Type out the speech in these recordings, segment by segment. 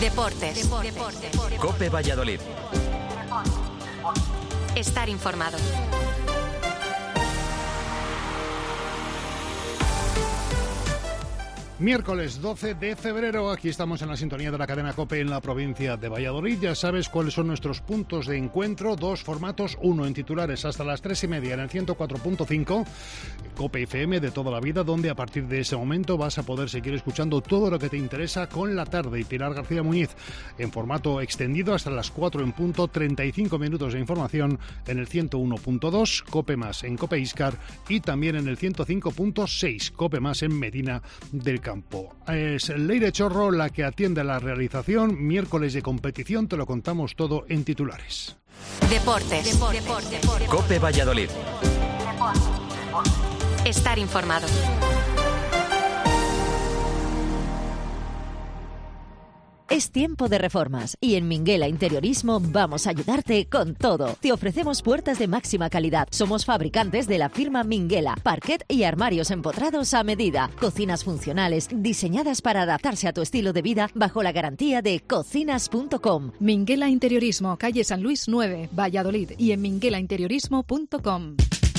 Deportes. COPE Valladolid. Estar informado. Miércoles 12 de febrero, aquí estamos en la sintonía de la cadena COPE en la provincia de Valladolid. Ya sabes cuáles son nuestros puntos de encuentro, dos formatos, uno en titulares hasta las 3:30 en el 104.5, COPE FM de toda la vida, donde a partir de ese momento vas a poder seguir escuchando todo lo que te interesa con La Tarde y Pilar García Muñiz, en formato extendido hasta las 4 en punto, 35 minutos de información en el 101.2, COPE Más en COPE Iscar y también en el 105.6, COPE Más en Medina del Campo. Es Leire Chorro la que atiende la realización. Miércoles de competición, te lo contamos todo en titulares. Deportes. COPE Valladolid. Estar informado. Es tiempo de reformas y en Minguela Interiorismo vamos a ayudarte con todo. Te ofrecemos puertas de máxima calidad. Somos fabricantes de la firma Minguela, parquet y armarios empotrados a medida. Cocinas funcionales diseñadas para adaptarse a tu estilo de vida bajo la garantía de cocinas.com. Minguela Interiorismo, calle San Luis 9, Valladolid y en minguelainteriorismo.com.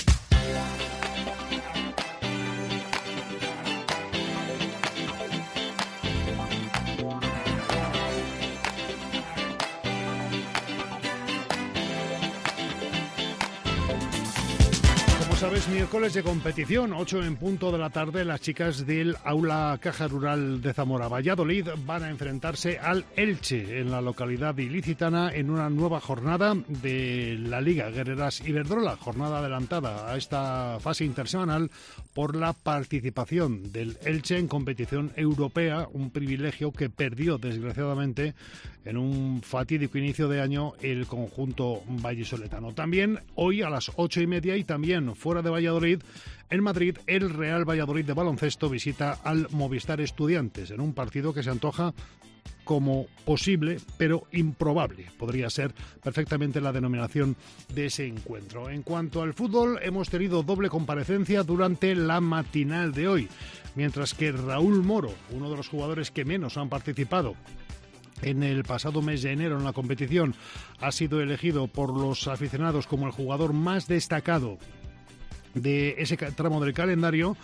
Sabes, miércoles de competición, 8 en punto de la tarde, las chicas del Aula Caja Rural de Zamora Valladolid van a enfrentarse al Elche en la localidad ilicitana en una nueva jornada de la Liga Guerreras Iberdrola, jornada adelantada a esta fase intersemanal por la participación del Elche en competición europea, un privilegio que perdió desgraciadamente en un fatídico inicio de año el conjunto vallisoletano. También hoy a las 8:30 y también fuera de Valladolid, en Madrid, el Real Valladolid de baloncesto visita al Movistar Estudiantes en un partido que se antoja como posible, pero improbable. Podría ser perfectamente la denominación de ese encuentro. En cuanto al fútbol, hemos tenido doble comparecencia durante la matinal de hoy, mientras que Raúl Moro, uno de los jugadores que menos han participado en el pasado mes de enero en la competición, ha sido elegido por los aficionados como el jugador más destacado de ese tramo del calendario.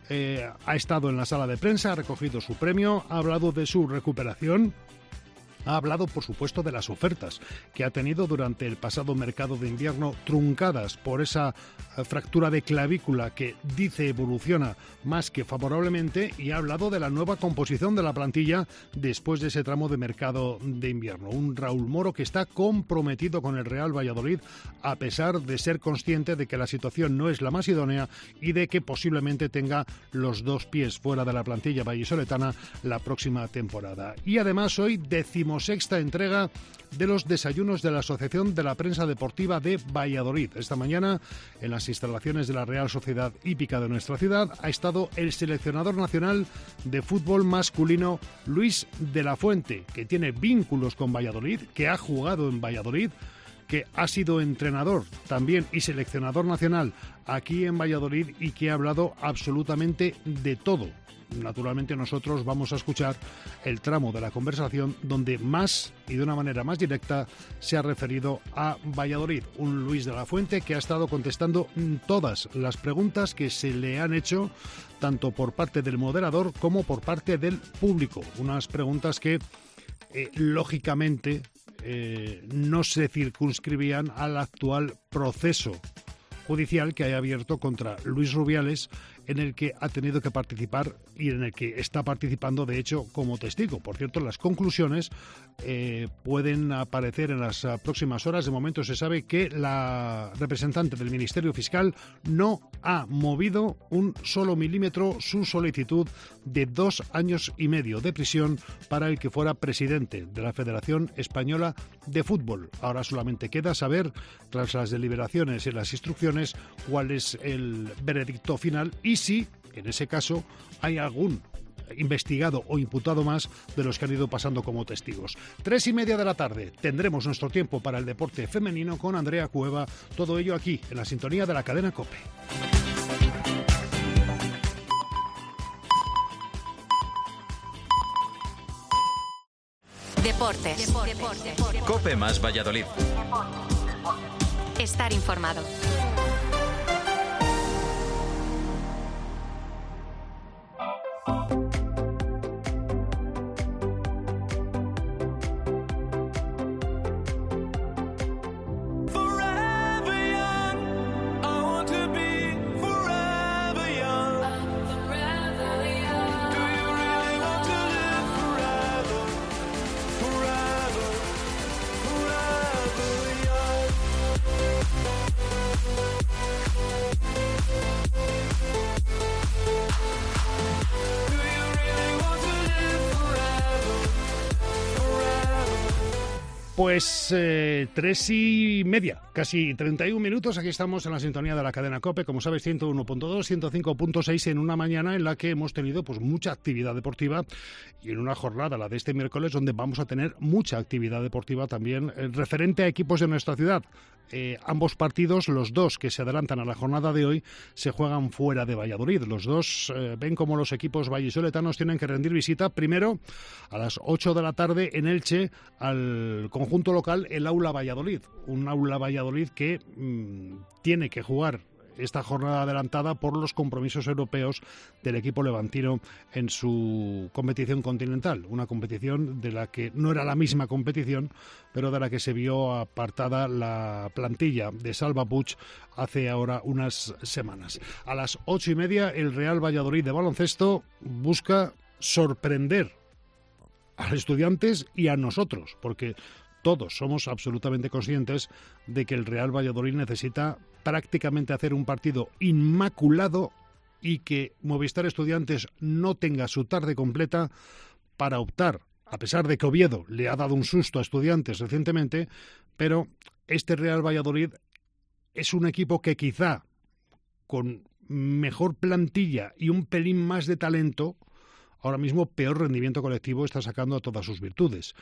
Ha estado en la sala de prensa, ha recogido su premio, ha hablado de su recuperación. Ha hablado, por supuesto, de las ofertas que ha tenido durante el pasado mercado de invierno, truncadas por esa fractura de clavícula que dice evoluciona más que favorablemente, y ha hablado de la nueva composición de la plantilla después de ese tramo de mercado de invierno. Un Raúl Moro que está comprometido con el Real Valladolid a pesar de ser consciente de que la situación no es la más idónea y de que posiblemente tenga los dos pies fuera de la plantilla vallisoletana la próxima temporada. Y además hoy 16ª entrega de los desayunos de la Asociación de la Prensa Deportiva de Valladolid. Esta mañana, en las instalaciones de la Real Sociedad Hípica de nuestra ciudad, ha estado el seleccionador nacional de fútbol masculino Luis de la Fuente, que tiene vínculos con Valladolid, que ha jugado en Valladolid, que ha sido entrenador también y seleccionador nacional aquí en Valladolid y que ha hablado absolutamente de todo. Naturalmente nosotros vamos a escuchar el tramo de la conversación donde más y de una manera más directa se ha referido a Valladolid. Un Luis de la Fuente que ha estado contestando todas las preguntas que se le han hecho, tanto por parte del moderador como por parte del público. Unas preguntas que, lógicamente, no se circunscribían al actual proceso judicial que hay abierto contra Luis Rubiales, en el que ha tenido que participar y en el que está participando, de hecho, como testigo. Por cierto, las conclusiones pueden aparecer en las próximas horas. De momento se sabe que la representante del Ministerio Fiscal no ha movido un solo milímetro su solicitud de 2 años y medio de prisión para el que fuera presidente de la Federación Española de Fútbol. Ahora solamente queda saber, tras las deliberaciones y las instrucciones, cuál es el veredicto final y si, en ese caso, hay algún investigado o imputado más de los que han ido pasando como testigos. 3:30 de la tarde tendremos nuestro tiempo para el deporte femenino con Andrea Cueva, todo ello aquí en la sintonía de la cadena COPE. Deportes. Cope más Valladolid. Estar informado. Pues 3:30, casi 31 minutos. Aquí estamos en la sintonía de la cadena COPE, como sabes, 101.2, 105.6, en una mañana en la que hemos tenido pues mucha actividad deportiva, y en una jornada, la de este miércoles, donde vamos a tener mucha actividad deportiva también referente a equipos de nuestra ciudad. Ambos partidos, los dos que se adelantan a la jornada de hoy, se juegan fuera de Valladolid. Los dos ven como los equipos vallisoletanos tienen que rendir visita primero a las 8 de la tarde en Elche al conjunto local, el Aula Valladolid. Un Aula Valladolid que tiene que jugar esta jornada adelantada por los compromisos europeos del equipo levantino en su competición continental, una competición de la que no era la misma competición, pero de la que se vio apartada la plantilla de Salva Puig hace ahora unas semanas. A las 8:30 el Real Valladolid de baloncesto busca sorprender a los Estudiantes y a nosotros, porque todos somos absolutamente conscientes de que el Real Valladolid necesita prácticamente hacer un partido inmaculado y que Movistar Estudiantes no tenga su tarde completa para optar, a pesar de que Oviedo le ha dado un susto a Estudiantes recientemente, pero este Real Valladolid es un equipo que quizá con mejor plantilla y un pelín más de talento, ahora mismo peor rendimiento colectivo está sacando a todas sus virtudes.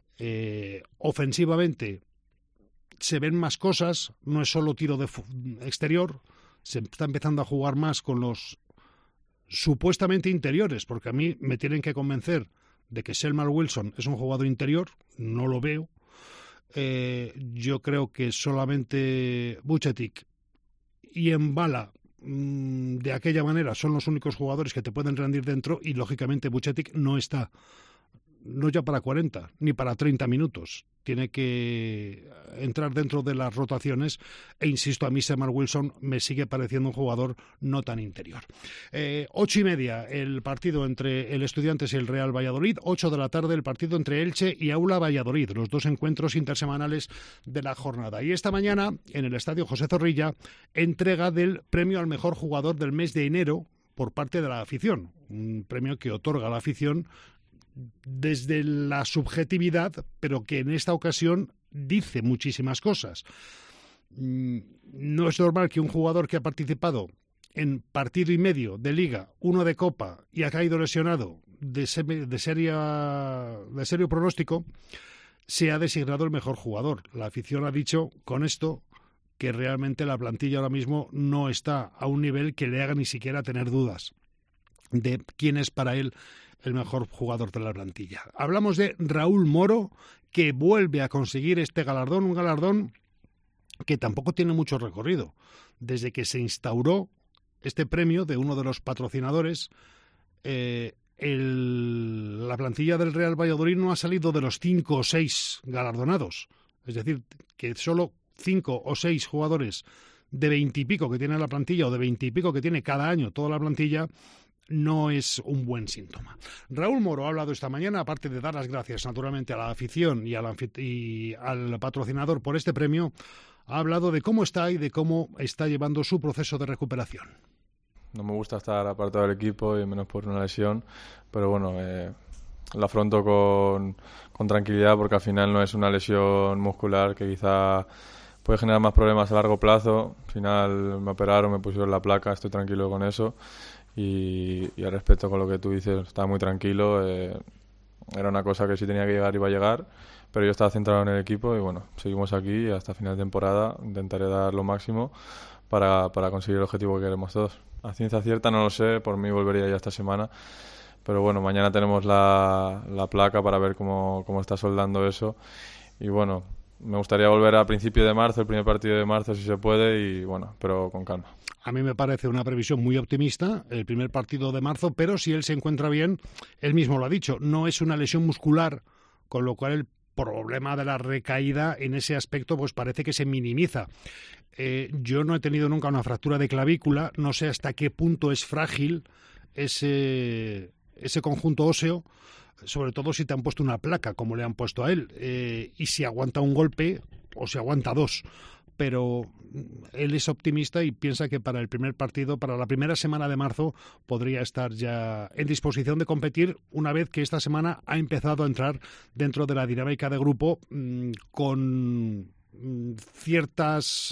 Ofensivamente se ven más cosas, no es solo tiro de exterior, se está empezando a jugar más con los supuestamente interiores, porque a mí me tienen que convencer de que Selmar Wilson es un jugador interior, no lo veo. Yo creo que solamente Vucetic y Mbala de aquella manera son los únicos jugadores que te pueden rendir dentro, y lógicamente Vucetic no está, no ya para 40 ni para 30 minutos, tiene que entrar dentro de las rotaciones, e insisto, a mí Selmar Wilson me sigue pareciendo un jugador no tan interior. 8:30 el partido entre el Estudiantes y el Real Valladolid, 8 de la tarde el partido entre Elche y Aula Valladolid, los dos encuentros intersemanales de la jornada. Y esta mañana en el Estadio José Zorrilla, entrega del premio al mejor jugador del mes de enero por parte de la afición, un premio que otorga la afición desde la subjetividad, pero que en esta ocasión dice muchísimas cosas. No es normal que un jugador que ha participado en partido y medio de Liga, uno de Copa, y ha caído lesionado de serio pronóstico, sea designado el mejor jugador. La afición ha dicho con esto que realmente la plantilla ahora mismo no está a un nivel que le haga ni siquiera tener dudas de quién es para él el mejor jugador de la plantilla. Hablamos de Raúl Moro, que vuelve a conseguir este galardón, un galardón que tampoco tiene mucho recorrido. Desde que se instauró este premio de uno de los patrocinadores, la plantilla del Real Valladolid no ha salido de los 5 o 6 galardonados. Es decir, que solo 5 o 6 jugadores de 20 y pico que tiene la plantilla, o de 20 y pico que tiene cada año toda la plantilla, no es un buen síntoma. Raúl Moro ha hablado esta mañana, aparte de dar las gracias naturalmente a la afición y al patrocinador por este premio, ha hablado de cómo está y de cómo está llevando su proceso de recuperación. No me gusta estar apartado del equipo, y menos por una lesión, pero bueno, lo afronto con tranquilidad, porque al final no es una lesión muscular que quizá puede generar más problemas a largo plazo. Al final me operaron, me pusieron la placa, estoy tranquilo con eso. Y al respecto con lo que tú dices, estaba muy tranquilo. Era una cosa que si tenía que llegar iba a llegar, pero yo estaba centrado en el equipo y bueno, seguimos aquí y hasta final de temporada intentaré dar lo máximo para conseguir el objetivo que queremos todos. A ciencia cierta no lo sé, por mí volvería ya esta semana, Pero bueno, mañana tenemos la placa para ver cómo está soldando eso. Y bueno, me gustaría volver a principio de marzo, el primer partido de marzo si se puede, y bueno, pero con calma. A mí me parece una previsión muy optimista, el primer partido de marzo, pero si él se encuentra bien, él mismo lo ha dicho, no es una lesión muscular, con lo cual el problema de la recaída en ese aspecto pues parece que se minimiza. Yo no he tenido nunca una fractura de clavícula, no sé hasta qué punto es frágil ese conjunto óseo, sobre todo si te han puesto una placa, como le han puesto a él, y si aguanta un golpe o si aguanta dos. Pero él es optimista y piensa que para el primer partido, para la primera semana de marzo, podría estar ya en disposición de competir una vez que esta semana ha empezado a entrar dentro de la dinámica de grupo con ciertos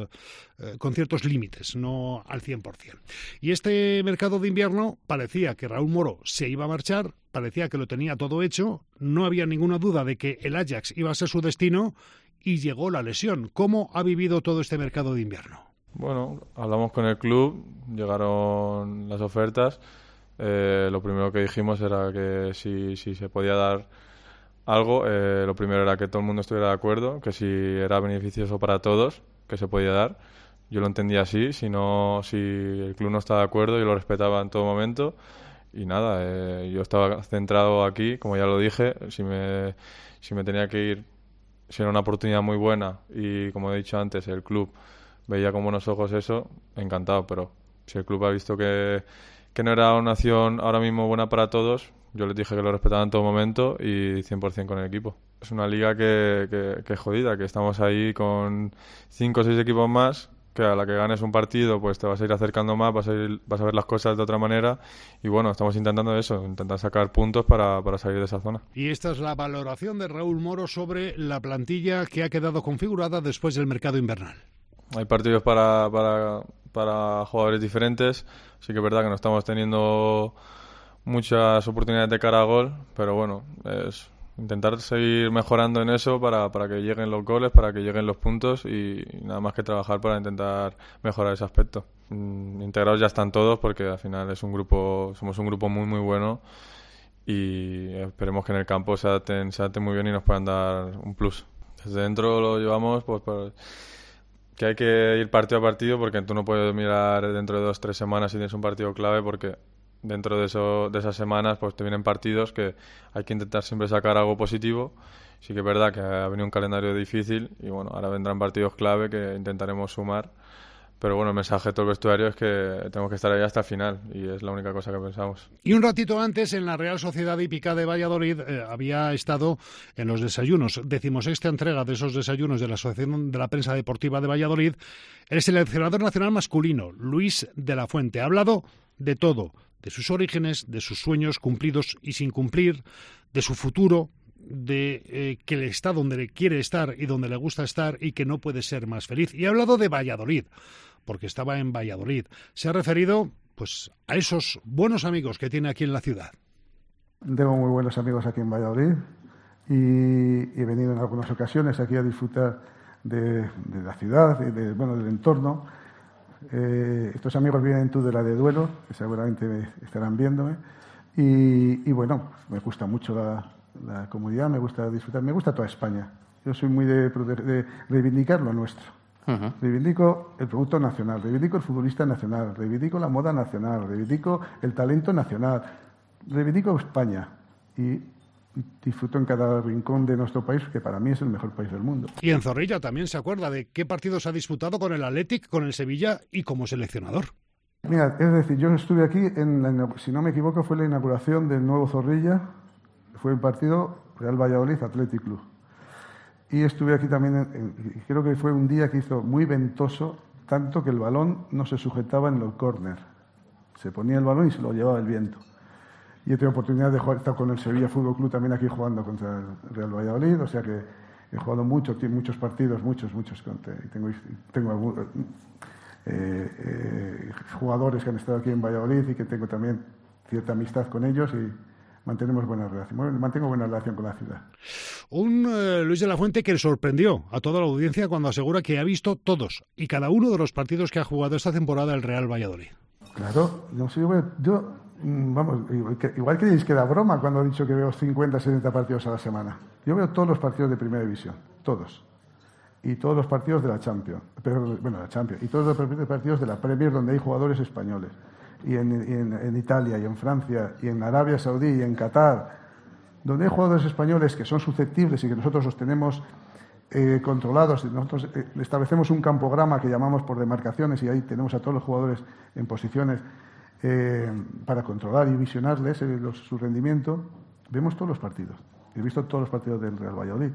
límites, no al 100%. Y este mercado de invierno parecía que Raúl Moro se iba a marchar, parecía que lo tenía todo hecho, no había ninguna duda de que el Ajax iba a ser su destino y llegó la lesión. ¿Cómo ha vivido todo este mercado de invierno? Bueno, hablamos con el club, llegaron las ofertas. Lo primero que dijimos era que si se podía dar algo, lo primero era que todo el mundo estuviera de acuerdo, que si era beneficioso para todos, que se podía dar. Yo lo entendía así, si el club no estaba de acuerdo, yo lo respetaba en todo momento. Y nada, yo estaba centrado aquí, como ya lo dije, si me tenía que ir, si era una oportunidad muy buena y, como he dicho antes, el club veía con buenos ojos eso, encantado. Pero si el club ha visto que no era una opción ahora mismo buena para todos, yo les dije que lo respetaba en todo momento y 100% con el equipo. Es una liga que es jodida, que estamos ahí con 5 o 6 equipos más, que a la que ganes un partido pues te vas a ir acercando más, vas a ver las cosas de otra manera, y bueno, estamos intentando eso, intentar sacar puntos para salir de esa zona. Y esta es la valoración de Raúl Moro sobre la plantilla que ha quedado configurada después del mercado invernal. Hay partidos para jugadores diferentes, sí que es verdad que no estamos teniendo muchas oportunidades de cara a gol, pero bueno, es intentar seguir mejorando en eso para que lleguen los goles, para que lleguen los puntos, y nada más que trabajar para intentar mejorar ese aspecto. Integrados ya están todos, porque al final somos un grupo muy muy bueno, y esperemos que en el campo se adapten muy bien y nos puedan dar un plus. Desde dentro lo llevamos pues que hay que ir partido a partido, porque tú no puedes mirar dentro de 2 o 3 semanas si tienes un partido clave, porque dentro de esas semanas pues te vienen partidos que hay que intentar siempre sacar algo positivo. Sí que es verdad que ha venido un calendario difícil y bueno, ahora vendrán partidos clave que intentaremos sumar, pero bueno, el mensaje de todo el vestuario es que tenemos que estar ahí hasta el final, y es la única cosa que pensamos. Y un ratito antes, en la Real Sociedad Hípica de Valladolid, había estado en los desayunos, 16ª entrega de esos desayunos de la Asociación de la Prensa Deportiva de Valladolid, el seleccionador nacional masculino, Luis de la Fuente. Ha hablado de todo, de sus orígenes, de sus sueños cumplidos y sin cumplir, de su futuro, de que él está donde quiere estar y donde le gusta estar y que no puede ser más feliz. Y ha hablado de Valladolid, porque estaba en Valladolid. Se ha referido pues a esos buenos amigos que tiene aquí en la ciudad. Tengo muy buenos amigos aquí en Valladolid y he venido en algunas ocasiones aquí a disfrutar de la ciudad, del entorno. Estos amigos vienen en Tudela de Duero, que seguramente estarán viéndome, y bueno, me gusta mucho la comunidad, me gusta disfrutar, me gusta toda España. Yo soy muy de reivindicar lo nuestro. Uh-huh. Reivindico el producto nacional, reivindico el futbolista nacional, reivindico la moda nacional, reivindico el talento nacional, reivindico España y disfruto en cada rincón de nuestro país, que para mí es el mejor país del mundo. Y en Zorrilla también se acuerda de qué partidos ha disputado con el Athletic, con el Sevilla y como seleccionador. Mira, es decir, yo estuve aquí, si no me equivoco, fue la inauguración del nuevo Zorrilla, fue el partido Real Valladolid Athletic Club. Y estuve aquí también, creo que fue un día que hizo muy ventoso, tanto que el balón no se sujetaba en los córner. Se ponía el balón y se lo llevaba el viento. Y he tenido oportunidad de jugar, he estado con el Sevilla Fútbol Club también aquí jugando contra el Real Valladolid, o sea que he jugado muchos partidos, muchos contra, y tengo jugadores que han estado aquí en Valladolid y que tengo también cierta amistad con ellos y mantengo buena relación con la ciudad. Un Luis de la Fuente que sorprendió a toda la audiencia cuando asegura que ha visto todos y cada uno de los partidos que ha jugado esta temporada el Real Valladolid. Claro, yo Vamos, igual creéis que da broma cuando he dicho que veo 50, 70 partidos a la semana. Yo veo todos los partidos de Primera División, todos. Y todos los partidos de la Champions. La Champions. Y todos los partidos de la Premier donde hay jugadores españoles. Y en Italia, y en Francia, y en Arabia Saudí, y en Qatar, donde hay jugadores españoles que son susceptibles y que nosotros los tenemos controlados. Nosotros establecemos un campograma que llamamos por demarcaciones y ahí tenemos a todos los jugadores en posiciones para controlar y visionarles su rendimiento. Vemos todos los partidos. He visto todos los partidos del Real Valladolid.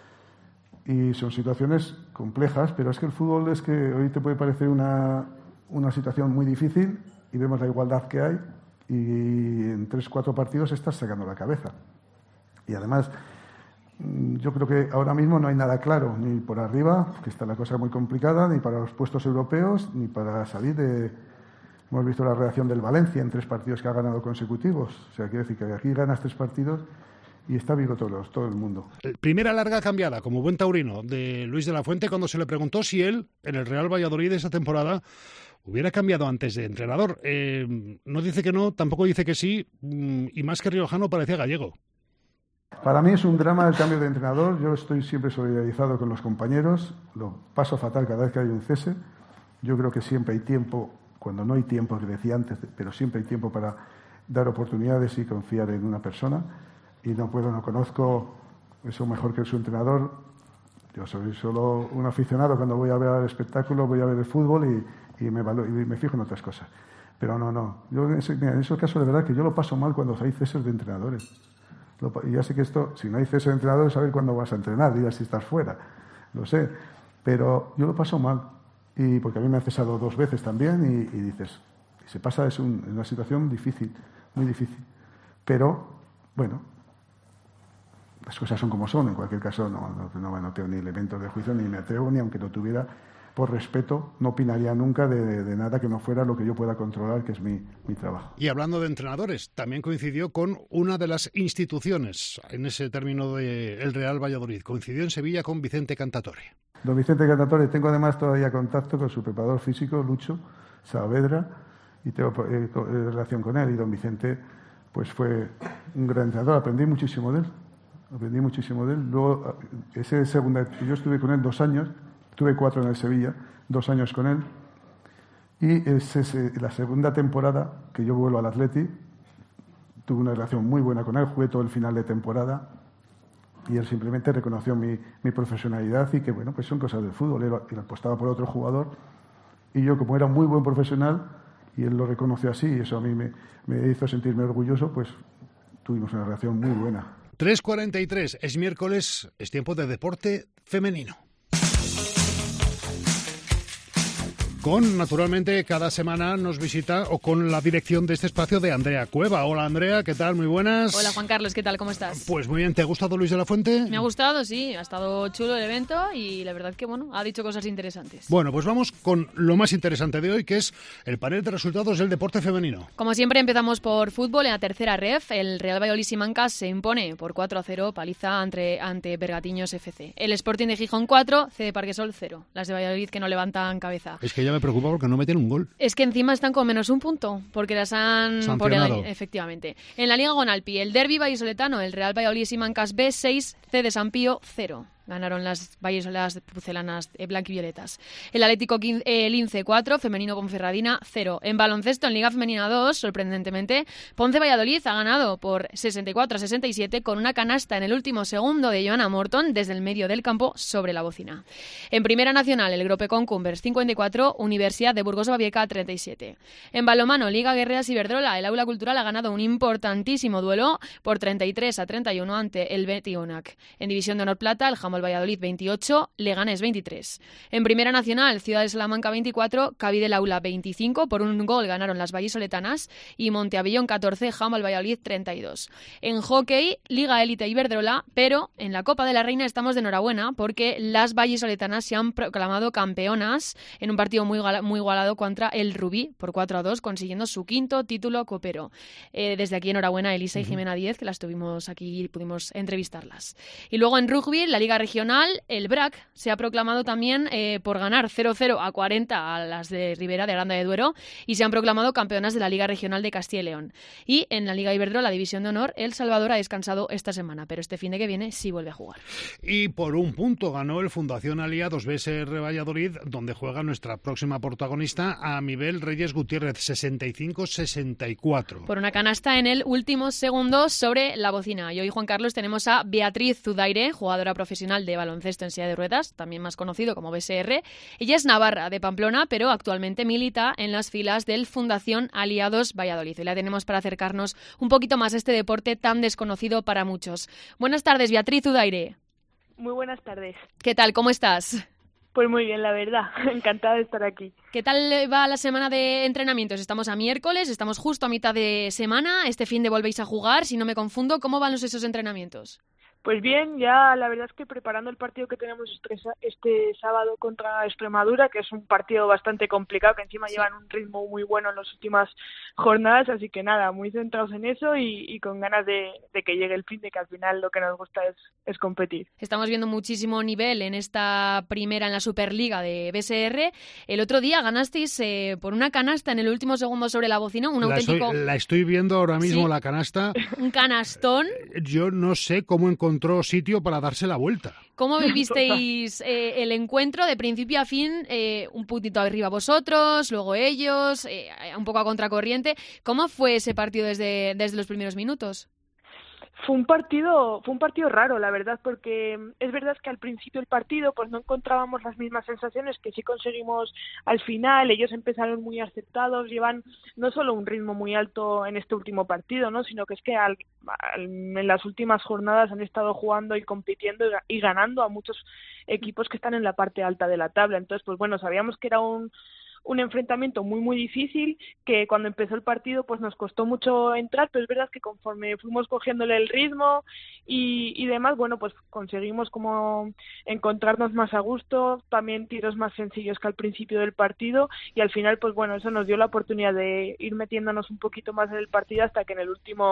Y son situaciones complejas, pero es que el fútbol es que hoy te puede parecer una situación muy difícil y vemos la igualdad que hay y en 3-4 partidos estás sacando la cabeza. Y además, yo creo que ahora mismo no hay nada claro, ni por arriba, que está la cosa muy complicada, ni para los puestos europeos, ni para salir de... Hemos visto la reacción del Valencia en 3 partidos que ha ganado consecutivos. O sea, quiere decir que aquí ganas 3 partidos y está vivo todo el mundo. Primera larga cambiada, como buen taurino, de Luis de la Fuente cuando se le preguntó si él, en el Real Valladolid de esa temporada, hubiera cambiado antes de entrenador. No dice que no, tampoco dice que sí, y más que riojano parecía gallego. Para mí es un drama el cambio de entrenador. Yo estoy siempre solidarizado con los compañeros. Lo paso fatal cada vez que hay un cese. Yo creo que siempre hay tiempo, cuando no hay tiempo, que decía antes, pero siempre hay tiempo para dar oportunidades y confiar en una persona. Y no conozco eso mejor que su entrenador. Yo soy solo un aficionado. Cuando voy a ver el espectáculo, voy a ver el fútbol y me fijo en otras cosas. Pero no. Yo en esos casos, de verdad, que yo lo paso mal cuando hay ceses de entrenadores. Y ya sé que esto, si no hay cese de entrenadores, saber cuándo vas a entrenar, dirás si estás fuera. Lo sé. Pero yo lo paso mal. Y porque a mí me han cesado 2 veces también y dices, se pasa, es una situación difícil, muy difícil. Pero, bueno, las cosas son como son. En cualquier caso, no tengo ni elementos de juicio, ni me atrevo, ni aunque lo tuviera, por respeto, no opinaría nunca de nada que no fuera lo que yo pueda controlar, que es mi trabajo. Y hablando de entrenadores, también coincidió con una de las instituciones en ese término del Real Valladolid. Coincidió en Sevilla con Vicente Cantatore. Don Vicente Cantatore, tengo además todavía contacto con su preparador físico, Lucho Saavedra, y tengo relación con él. Y don Vicente pues fue un gran entrenador, aprendí muchísimo de él. Luego, yo estuve con él 2 años, tuve 4 en el Sevilla, 2 años con él. Y la segunda temporada que yo vuelvo al Atleti, tuve una relación muy buena con él, jugué todo el final de temporada y él simplemente reconoció mi profesionalidad y que, bueno, pues son cosas del fútbol. Él apostaba por otro jugador y yo, como era un muy buen profesional y él lo reconoció así y eso a mí me hizo sentirme orgulloso, pues tuvimos una relación muy buena. 3:43, es miércoles, es tiempo de deporte femenino. Con, naturalmente, cada semana nos visita, o con la dirección de este espacio, de Andrea Cueva. Hola, Andrea, ¿qué tal? Muy buenas. Hola, Juan Carlos, ¿qué tal? ¿Cómo estás? Pues muy bien, ¿te ha gustado Luis de la Fuente? Me ha gustado, sí, ha estado chulo el evento y la verdad que, bueno, ha dicho cosas interesantes. Bueno, pues vamos con lo más interesante de hoy, que es el panel de resultados del deporte femenino. Como siempre, empezamos por fútbol en la tercera ref. El Real Valladolid Simancas se impone por 4-0, paliza ante Bergatiños FC. El Sporting de Gijón 4, CD Parquesol 0. Las de Valladolid que no levantan cabeza. Es que ya me preocupa porque no meten un gol. Es que encima están con menos un punto, porque las han sancionado. Efectivamente. En la Liga Gonalpi, el derbi vallisoletano, el Real Valladolid Simancas B 6, CD San Pío 0. Ganaron las vallisoletanas pucelanas blanquivioletas. El Atlético Lince 4, femenino Ponferradina 0. En baloncesto, en Liga Femenina 2, sorprendentemente, Ponce Valladolid ha ganado por 64-67 con una canasta en el último segundo de Johanna Morton desde el medio del campo sobre la bocina. En Primera Nacional, el Grope Concumbers 54, Universidad de Burgos Babieca 37. En balonmano, Liga Guerreras Iberdrola, el Aula Cultural ha ganado un importantísimo duelo por 33-31 ante el Betionac. En División de Honor Plata, el Jamón Valladolid 28, Leganés 23. En Primera Nacional, Ciudad de Salamanca 24, Cavide del Aula 25, por un gol ganaron las vallisoletanas, y Monteavellón 14, Handball Valladolid 32. En hockey, Liga Élite Iberdrola, pero en la Copa de la Reina estamos de enhorabuena porque las vallisoletanas se han proclamado campeonas en un partido muy igualado contra el Rubí por 4-2, consiguiendo su 5º título copero. Desde aquí enhorabuena a Elisa y Jimena Díez, que las tuvimos aquí y pudimos entrevistarlas. Y luego en rugby, la Liga regional, el BRAC se ha proclamado también por ganar 0-0 a 40 a las de Ribera de Aranda de Duero y se han proclamado campeonas de la Liga Regional de Castilla y León. Y en la Liga Iberdrola, la División de Honor, El Salvador ha descansado esta semana, pero este fin de que viene sí vuelve a jugar. Y por un punto ganó el Fundación Aliados BSR Valladolid, donde juega nuestra próxima protagonista, a Mibel Reyes Gutiérrez, 65-64. Por una canasta en el último segundo sobre la bocina. Y hoy, Juan Carlos, tenemos a Beatriz Zudaire, jugadora profesional de baloncesto en silla de ruedas, también más conocido como BSR. Ella es navarra, de Pamplona, pero actualmente milita en las filas del Fundación Aliados Valladolid. Y la tenemos para acercarnos un poquito más a este deporte tan desconocido para muchos. Buenas tardes, Beatriz Zudaire. Muy buenas tardes. ¿Qué tal? ¿Cómo estás? Pues muy bien, la verdad. Encantada de estar aquí. ¿Qué tal va la semana de entrenamientos? Estamos a miércoles, estamos justo a mitad de semana. Este fin de volvéis a jugar, si no me confundo. ¿Cómo van esos entrenamientos? Pues bien, ya la verdad es que preparando el partido que tenemos este sábado contra Extremadura, que es un partido bastante complicado, que encima llevan un ritmo muy bueno en las últimas jornadas, así que nada, muy centrados en eso y con ganas de que llegue el fin, de que al final lo que nos gusta es competir. Estamos viendo muchísimo nivel en esta primera, en la Superliga de BSR. El otro día ganasteis por una canasta en el último segundo sobre la bocina, La estoy viendo ahora mismo, sí, la canasta. Un canastón. Yo no sé cómo encontró sitio para darse la vuelta. ¿Cómo vivisteis el encuentro de principio a fin? Un puntito arriba vosotros, luego ellos, un poco a contracorriente. ¿Cómo fue ese partido desde los primeros minutos? Fue un partido raro, la verdad, porque es verdad que al principio del partido pues no encontrábamos las mismas sensaciones que sí conseguimos al final. Ellos empezaron muy aceptados, llevan no solo un ritmo muy alto en este último partido, ¿no?, sino que es que en las últimas jornadas han estado jugando y compitiendo y ganando a muchos equipos que están en la parte alta de la tabla. Entonces, pues bueno, sabíamos que era un enfrentamiento muy muy difícil, que cuando empezó el partido pues nos costó mucho entrar, pero es verdad que conforme fuimos cogiéndole el ritmo y demás, bueno, pues conseguimos como encontrarnos más a gusto, también tiros más sencillos que al principio del partido, y al final pues bueno, eso nos dio la oportunidad de ir metiéndonos un poquito más en el partido hasta que en el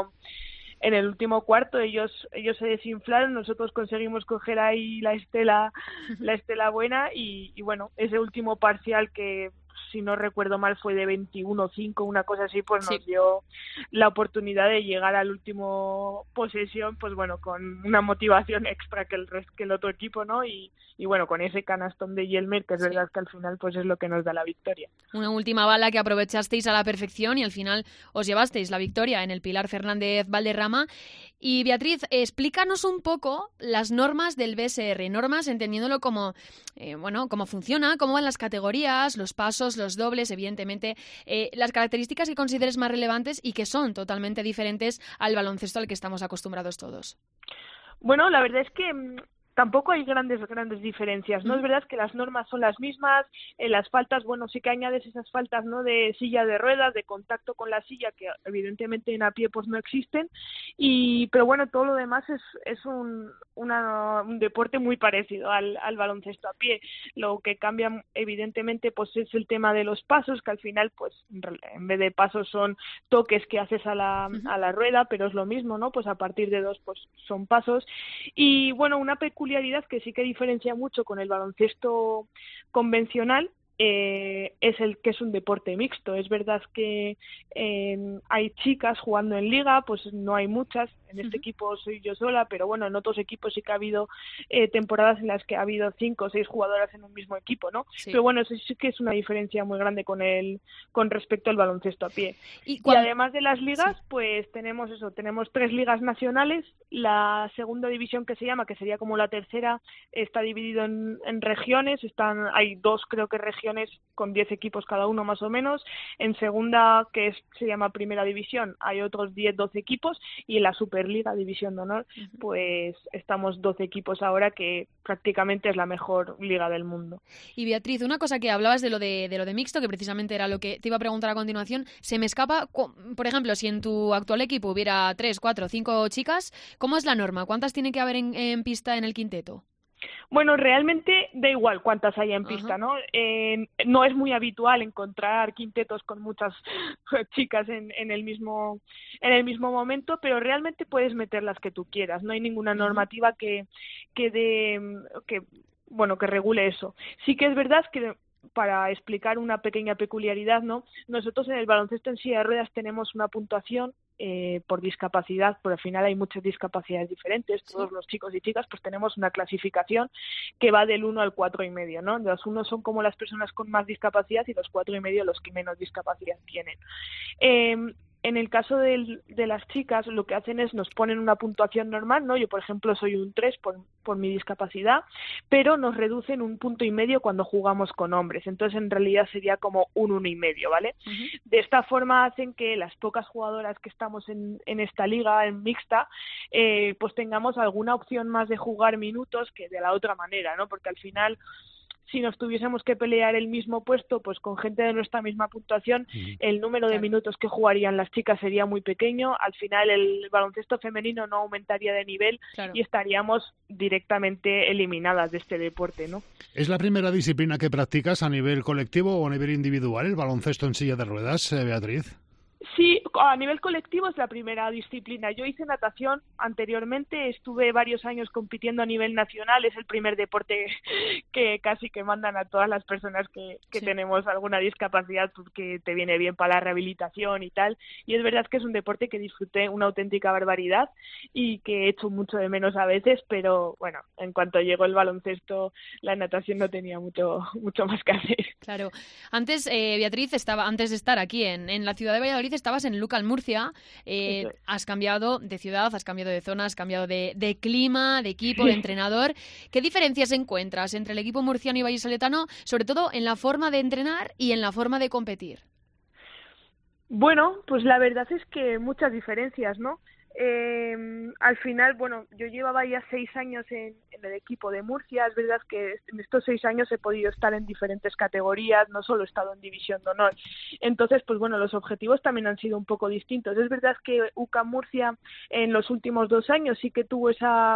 último cuarto ellos se desinflaron, nosotros conseguimos coger ahí la estela buena y bueno, ese último parcial que, si no recuerdo mal, fue de 21-5, una cosa así, pues nos dio la oportunidad de llegar al último posesión, pues bueno, con una motivación extra que el otro equipo, ¿no? Y bueno, con ese canastón de Yelmer, que es verdad que al final pues es lo que nos da la victoria. Una última bala que aprovechasteis a la perfección y al final os llevasteis la victoria en el Pilar Fernández Valderrama. Y Beatriz, explícanos un poco las normas del BSR, normas entendiéndolo como, cómo funciona, cómo van las categorías, los pasos, los dobles, evidentemente, las características que consideres más relevantes y que son totalmente diferentes al baloncesto al que estamos acostumbrados todos. Bueno, la verdad es que tampoco hay grandes diferencias, ¿no? Es verdad que las normas son las mismas, las faltas, bueno, sí que añades esas faltas, ¿no?, de silla de ruedas, de contacto con la silla, que evidentemente en a pie pues no existen, pero bueno, todo lo demás es un deporte muy parecido al baloncesto a pie. Lo que cambia evidentemente pues es el tema de los pasos, que al final pues en vez de pasos son toques que haces a la rueda, pero es lo mismo, ¿no? Pues a partir de 2 pues son pasos. Y bueno, una peculiaridad que sí que diferencia mucho con el baloncesto convencional es el que es un deporte mixto. Es verdad que hay chicas jugando en liga, pues no hay muchas. En este equipo soy yo sola, pero bueno, en otros equipos sí que ha habido temporadas en las que ha habido 5 o 6 jugadoras en un mismo equipo, ¿no? Sí. Pero bueno, eso sí que es una diferencia muy grande con respecto al baloncesto a pie. Y además de las ligas, pues tenemos 3 ligas nacionales. La segunda división, que se llama, que sería como la tercera, está dividido en regiones. Hay 2, creo que, regiones con 10 equipos cada uno más o menos. En segunda, que se llama primera división, hay otros 10-12 equipos, y en la Superliga, División de Honor, pues estamos 12 equipos ahora, que prácticamente es la mejor liga del mundo. Y Beatriz, una cosa que hablabas de lo de mixto, que precisamente era lo que te iba a preguntar a continuación, se me escapa, por ejemplo, si en tu actual equipo hubiera 3, 4, 5 chicas, ¿cómo es la norma? ¿Cuántas tiene que haber en pista en el quinteto? Bueno, realmente da igual cuántas haya en pista, ¿no? No es muy habitual encontrar quintetos con muchas chicas en el mismo momento, pero realmente puedes meter las que tú quieras. No hay ninguna normativa que regule eso. Sí que es verdad que, para explicar una pequeña peculiaridad, ¿no? Nosotros en el baloncesto en silla de ruedas tenemos una puntuación por discapacidad, porque al final hay muchas discapacidades diferentes. Todos los chicos y chicas pues tenemos una clasificación que va del 1 al 4,5, ¿no? Los 1 son como las personas con más discapacidad y los 4,5 los que menos discapacidad tienen. En el caso de las chicas, lo que hacen es nos ponen una puntuación normal, ¿no? Yo, por ejemplo, soy un 3 por mi discapacidad, pero nos reducen 1,5 puntos cuando jugamos con hombres. Entonces, en realidad sería como un 1,5, ¿vale? De esta forma hacen que las pocas jugadoras que estamos en esta liga, en mixta, pues tengamos alguna opción más de jugar minutos que de la otra manera, ¿no? Porque al final, si nos tuviésemos que pelear el mismo puesto, pues con gente de nuestra misma puntuación, el número de minutos que jugarían las chicas sería muy pequeño. Al final el baloncesto femenino no aumentaría de nivel y estaríamos directamente eliminadas de este deporte, ¿no? ¿Es la primera disciplina que practicas a nivel colectivo o a nivel individual, el baloncesto en silla de ruedas, Beatriz? Sí, a nivel colectivo es la primera disciplina. Yo hice natación anteriormente, estuve varios años compitiendo a nivel nacional, es el primer deporte que casi que mandan a todas las personas que tenemos alguna discapacidad, porque te viene bien para la rehabilitación y tal, y es verdad que es un deporte que disfruté una auténtica barbaridad y que he hecho mucho de menos a veces, pero bueno, en cuanto llegó el baloncesto, la natación no tenía mucho más que hacer. Claro. Antes, Beatriz, antes de estar aquí en la ciudad de Valladolid, estabas en Lucal Murcia, has cambiado de ciudad, has cambiado de zona, has cambiado de clima, de equipo, de entrenador. ¿Qué diferencias encuentras entre el equipo murciano y vallisoletano, sobre todo en la forma de entrenar y en la forma de competir? Bueno, pues la verdad es que muchas diferencias, ¿no? Al final, bueno, yo llevaba ya 6 años en el equipo de Murcia. Es verdad que en estos 6 años he podido estar en diferentes categorías, no solo he estado en División de Honor. Entonces, pues bueno, los objetivos también han sido un poco distintos. Es verdad que UCAM Murcia en los últimos 2 años sí que tuvo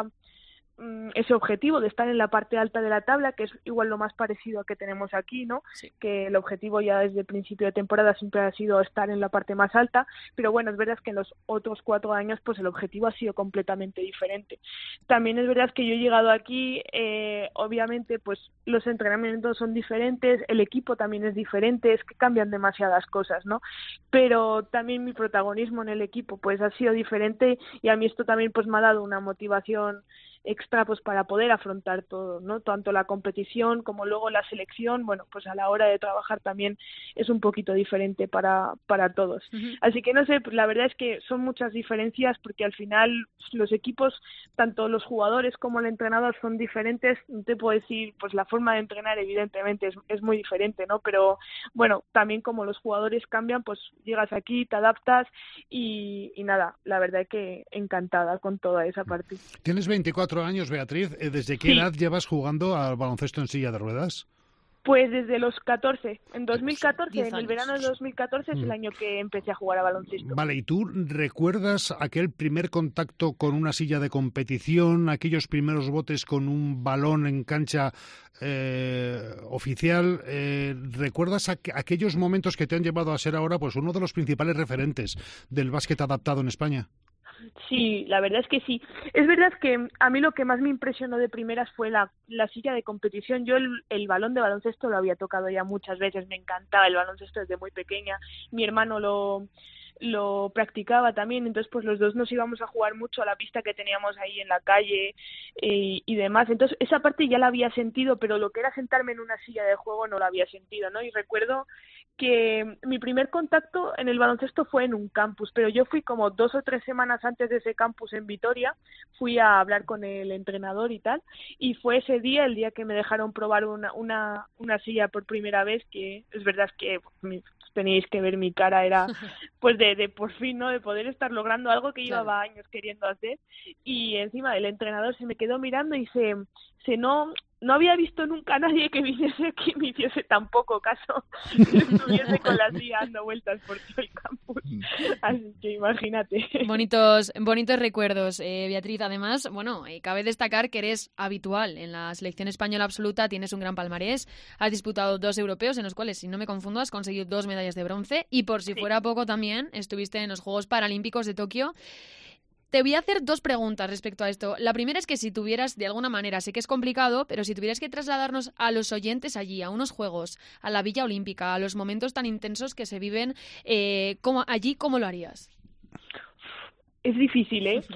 ese objetivo de estar en la parte alta de la tabla, que es igual lo más parecido a que tenemos aquí, ¿no? Sí. Que el objetivo ya desde el principio de temporada siempre ha sido estar en la parte más alta, pero bueno, es verdad que en los otros 4 años pues el objetivo ha sido completamente diferente. También es verdad que yo he llegado aquí, obviamente pues los entrenamientos son diferentes, el equipo también es diferente, es que cambian demasiadas cosas, ¿no? Pero también mi protagonismo en el equipo pues ha sido diferente y a mí esto también pues me ha dado una motivación extra pues para poder afrontar todo, ¿no? Tanto la competición como luego la selección, bueno, pues a la hora de trabajar también es un poquito diferente para todos. Así que no sé, pues la verdad es que son muchas diferencias porque al final los equipos, tanto los jugadores como el entrenador son diferentes. No te puedo decir, pues la forma de entrenar evidentemente es muy diferente, ¿no? Pero bueno, también como los jugadores cambian, pues llegas aquí, te adaptas y nada, la verdad es que encantada con toda esa parte. Tienes 24 años, Beatriz. ¿Desde qué edad llevas jugando al baloncesto en silla de ruedas? Pues desde los 14. En 2014, en el verano de 2014 es el año que empecé a jugar a baloncesto. Vale, ¿y tú recuerdas aquel primer contacto con una silla de competición, aquellos primeros botes con un balón en cancha oficial? ¿Recuerdas aquellos momentos que te han llevado a ser ahora pues uno de los principales referentes del básquet adaptado en España? Sí, la verdad es que sí. Es verdad que a mí lo que más me impresionó de primeras fue la silla de competición. Yo el balón de baloncesto lo había tocado ya muchas veces, me encantaba el baloncesto desde muy pequeña. Mi hermano lo practicaba también, entonces pues los dos nos íbamos a jugar mucho a la pista que teníamos ahí en la calle y demás. Entonces esa parte ya la había sentido, pero lo que era sentarme en una silla de juego no la había sentido, ¿no? Y recuerdo que mi primer contacto en el baloncesto fue en un campus, pero yo fui como 2 o 3 semanas antes de ese campus en Vitoria, fui a hablar con el entrenador y tal, y fue ese día, el día que me dejaron probar una silla por primera vez, que es verdad que tenéis que ver mi cara, era pues de por fin, ¿no? De poder estar logrando algo que llevaba años queriendo hacer, y encima el entrenador se me quedó mirando y se no había visto nunca a nadie que viniese que me hiciese tan poco caso, que estuviese con la silla dando vueltas por todo el campus. Así que imagínate. Bonitos recuerdos, Beatriz. Además, bueno, cabe destacar que eres habitual en la selección española absoluta, tienes un gran palmarés, has disputado 2 europeos en los cuales, si no me confundo, has conseguido 2 medallas de bronce y por si fuera poco también estuviste en los Juegos Paralímpicos de Tokio. Te voy a hacer 2 preguntas respecto a esto. La primera es que si tuvieras, de alguna manera, sé que es complicado, pero si tuvieras que trasladarnos a los oyentes allí, a unos Juegos, a la Villa Olímpica, a los momentos tan intensos que se viven ¿cómo lo harías? Es difícil, ¿eh?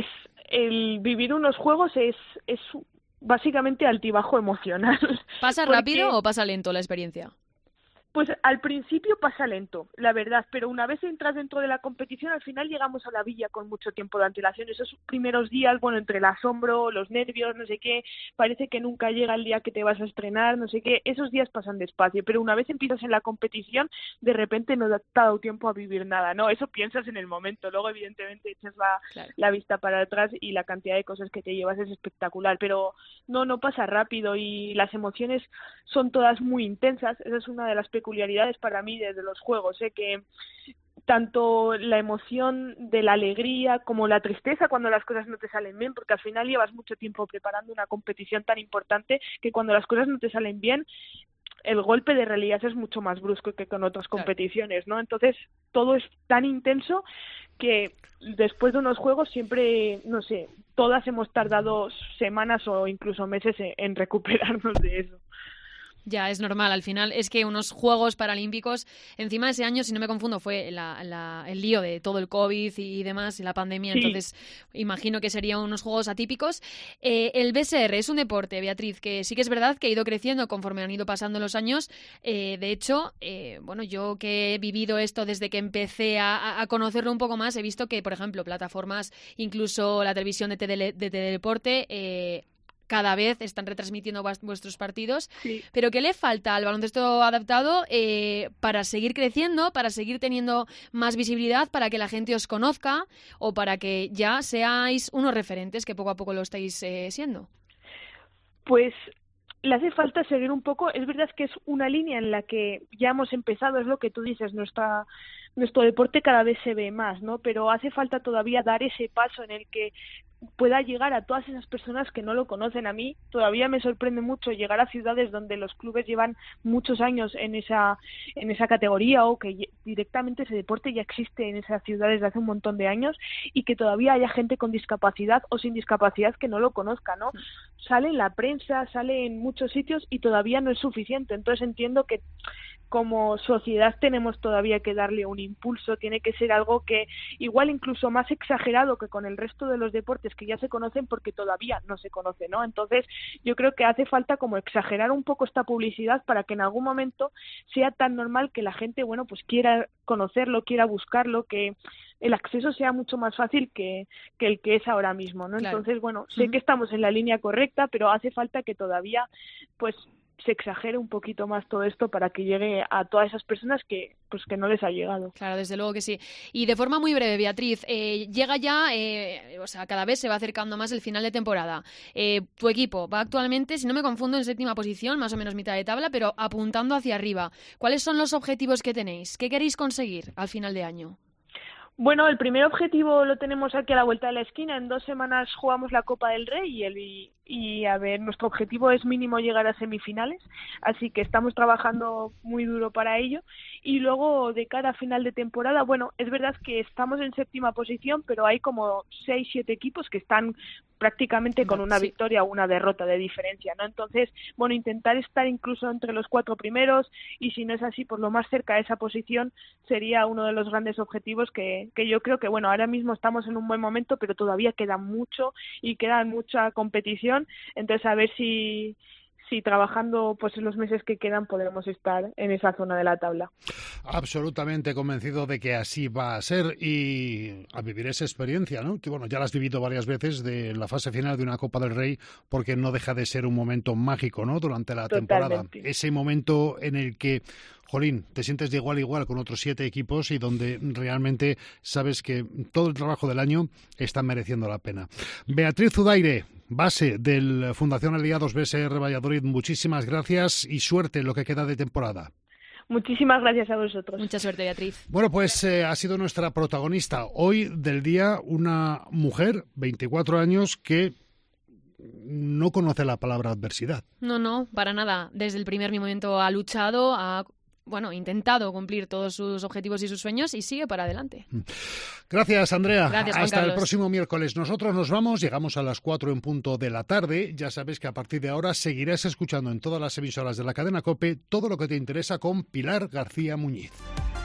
El vivir unos Juegos es básicamente altibajo emocional. ¿Pasa rápido o pasa lento la experiencia? Pues al principio pasa lento, la verdad, pero una vez entras dentro de la competición, al final llegamos a la villa con mucho tiempo de antelación. Esos primeros días, bueno, entre el asombro, los nervios, no sé qué, parece que nunca llega el día que te vas a estrenar, no sé qué, esos días pasan despacio, pero una vez empiezas en la competición, de repente no te ha dado tiempo a vivir nada, ¿no? Eso piensas en el momento, luego evidentemente echas la vista para atrás y la cantidad de cosas que te llevas es espectacular, pero no pasa rápido y las emociones son todas muy intensas. Esa es una de las peculiaridades para mí desde los Juegos, que tanto la emoción de la alegría como la tristeza cuando las cosas no te salen bien, porque al final llevas mucho tiempo preparando una competición tan importante que cuando las cosas no te salen bien, el golpe de realidad es mucho más brusco que con otras competiciones, ¿no? Entonces, todo es tan intenso que después de unos Juegos siempre, no sé, todas hemos tardado semanas o incluso meses en recuperarnos de eso. Ya, es normal. Al final es que unos Juegos Paralímpicos, encima de ese año, si no me confundo, fue el lío de todo el COVID y demás, y la pandemia, sí. Entonces imagino que serían unos Juegos atípicos. El BSR es un deporte, Beatriz, que sí que es verdad que ha ido creciendo conforme han ido pasando los años. De hecho, bueno, yo que he vivido esto desde que empecé a conocerlo un poco más, he visto que, por ejemplo, plataformas, incluso la televisión de Teledeporte, cada vez están retransmitiendo vuestros partidos, sí. Pero ¿qué le falta al baloncesto adaptado para seguir creciendo, para seguir teniendo más visibilidad, para que la gente os conozca o para que ya seáis unos referentes, que poco a poco lo estáis siendo? Pues le hace falta seguir un poco. Es verdad que es una línea en la que ya hemos empezado, es lo que tú dices, nuestro deporte cada vez se ve más, ¿no? Pero hace falta todavía dar ese paso en el que pueda llegar a todas esas personas que no lo conocen. A mí todavía me sorprende mucho llegar a ciudades donde los clubes llevan muchos años en esa categoría o que directamente ese deporte ya existe en esas ciudades desde hace un montón de años y que todavía haya gente con discapacidad o sin discapacidad que no lo conozca, ¿no? Sale en la prensa, sale en muchos sitios y todavía no es suficiente. Entonces entiendo que como sociedad tenemos todavía que darle un impulso, tiene que ser algo que igual incluso más exagerado que con el resto de los deportes que ya se conocen porque todavía no se conoce, ¿no? Entonces yo creo que hace falta como exagerar un poco esta publicidad para que en algún momento sea tan normal que la gente, bueno, pues quiera conocerlo, quiera buscarlo, que el acceso sea mucho más fácil que el que es ahora mismo, ¿no? Claro. Entonces, bueno, sé que estamos en la línea correcta, pero hace falta que todavía, pues, se exagere un poquito más todo esto para que llegue a todas esas personas que no les ha llegado. Claro, desde luego que sí. Y de forma muy breve, Beatriz, llega ya, o sea, cada vez se va acercando más el final de temporada. Tu equipo va actualmente, si no me confundo, en 7ª posición, más o menos mitad de tabla, pero apuntando hacia arriba. ¿Cuáles son los objetivos que tenéis? ¿Qué queréis conseguir al final de año? Bueno, el primer objetivo lo tenemos aquí a la vuelta de la esquina. En 2 semanas jugamos la Copa del Rey y a ver, nuestro objetivo es mínimo llegar a semifinales, así que estamos trabajando muy duro para ello. Y luego, de cara a final de temporada, bueno, es verdad que estamos en 7ª posición, pero hay como 6-7 equipos que están prácticamente con una victoria o una derrota de diferencia, ¿no? Entonces, bueno, intentar estar incluso entre los 4 primeros y si no es así, pues lo más cerca de esa posición sería uno de los grandes objetivos que yo creo que, bueno, ahora mismo estamos en un buen momento, pero todavía queda mucho y queda mucha competición, entonces a ver si trabajando pues en los meses que quedan podremos estar en esa zona de la tabla. Absolutamente convencido de que así va a ser y a vivir esa experiencia, ¿no? Que bueno, ya la has vivido varias veces de la fase final de una Copa del Rey porque no deja de ser un momento mágico, ¿no? Durante la temporada. Ese momento en el que, jolín, te sientes de igual a igual con otros 7 equipos y donde realmente sabes que todo el trabajo del año está mereciendo la pena. Beatriz Zudaire, base del Fundación Aliados BSR Valladolid, muchísimas gracias y suerte en lo que queda de temporada. Muchísimas gracias a vosotros. Mucha suerte, Beatriz. Bueno, pues ha sido nuestra protagonista hoy del día, una mujer, 24 años, que no conoce la palabra adversidad. No, para nada. Desde el primer momento ha luchado, ha intentado cumplir todos sus objetivos y sus sueños y sigue para adelante. Gracias, Andrea. Gracias, Juan Hasta Carlos. el próximo miércoles. Nosotros nos vamos, llegamos a las 4 en punto de la tarde. Ya sabes que a partir de ahora seguirás escuchando en todas las emisoras de la cadena COPE todo lo que te interesa con Pilar García Muñiz.